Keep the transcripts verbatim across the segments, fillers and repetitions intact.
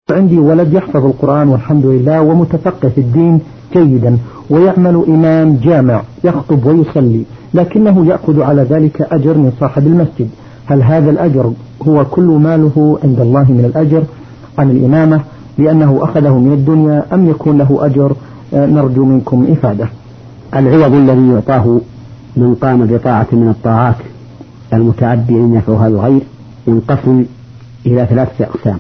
عندي ولد يحفظ القرآن والحمد لله ومتفقه في الدين جيدا ويعمل إمام جامع يخطب ويصلي، لكنه يأخذ على ذلك أجر من صاحب المسجد. هل هذا الأجر هو كل ماله عند الله من الأجر عن الإمامة لأنه أخذه من الدنيا، أم يكون له أجر؟ نرجو منكم إفادة. العوض الذي يعطاه من قام بطاعة من الطاعات المتعدي أن يفعلها الغير ينقسم إلى ثلاثة أقسام.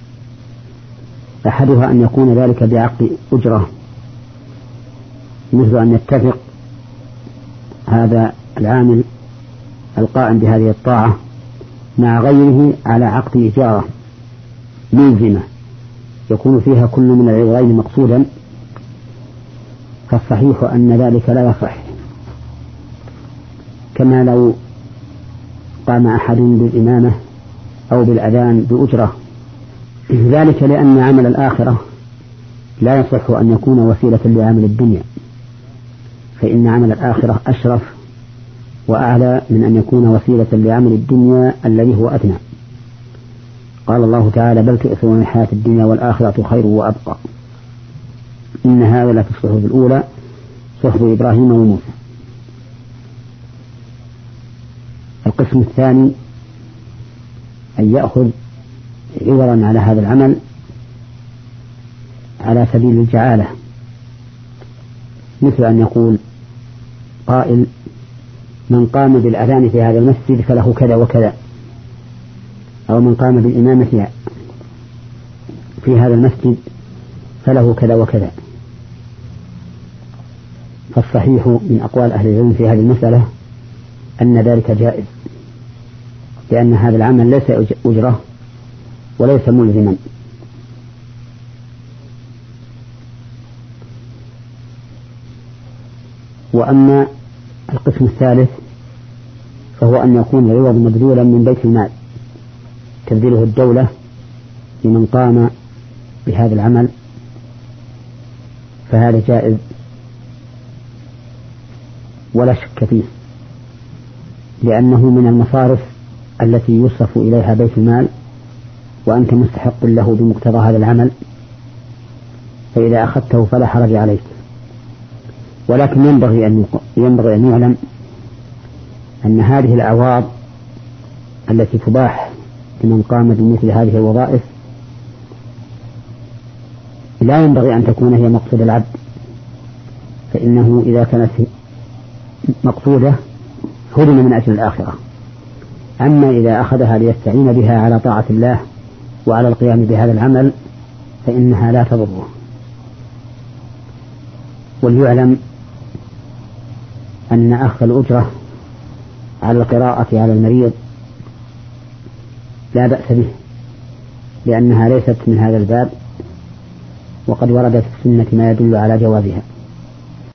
أحدها أن يكون ذلك بعقد أجرة، مثل أن يتفق هذا العامل القائم بهذه الطاعة مع غيره على عقد إجارة ملزمة يكون فيها كل من العوضين مقصودا، فالصحيح أن ذلك لا يصح، كما لو قام أحد بالإمامة أو بالأذان بأجرة، ذلك لأن عمل الآخرة لا يصح أن يكون وسيلة لعمل الدنيا، فإن عمل الآخرة أشرف وأعلى من أن يكون وسيلة لعمل الدنيا الذي هو أدنى. قال الله تعالى: بل تؤثرون الحياة الدنيا والآخرة خير وأبقى، إن هذا لفي الصحف الأولى صحف إبراهيم وموسى. القسم الثاني أن يأخذ عوضا على هذا العمل على سبيل الجعالة، مثل أن يقول قائل: من قام بالأذان في هذا المسجد فله كذا وكذا، أو من قام بالإمامة في هذا المسجد فله كذا وكذا. فالصحيح من أقوال أهل العلم في هذه المسألة أن ذلك جائز، لأن هذا العمل ليس أجرة وليس ملزما. وأما القسم الثالث فهو أن يكون العوض مبذولا من بيت المال تبذله الدولة لمن قام بهذا العمل، فهذا جائز ولا شك فيه، لأنه من المصارف التي يصرف إليها بيت المال وأنت مستحق له بمقتضى هذا العمل، فإذا أخذته فلا حرج عليك. ولكن ينبغي أن ينبغي أن يعلم أن هذه الأعواض التي تباح لمن قام بمثل هذه الوظائف لا ينبغي أن تكون هي مقصود العبد، فإنه إذا كانت مقصودة هدم من أجل الآخرة. أما إذا أخذها ليستعين بها على طاعة الله وعلى القيام بهذا العمل فإنها لا تضره. وليعلم أن أخذ الأجرة على القراءة على المريض لا بأس به، لأنها ليست من هذا الباب، وقد وردت في السنة ما يدل على جوازها.